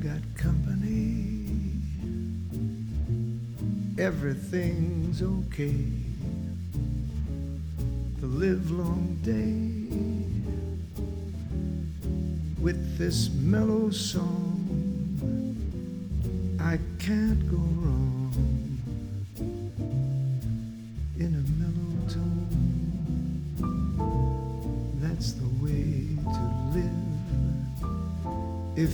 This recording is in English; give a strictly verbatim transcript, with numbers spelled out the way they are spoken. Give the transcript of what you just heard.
got company. Everything's okay. The livelong day with this mellow song, I can't go wrong in a mellow tone. That's the way to live.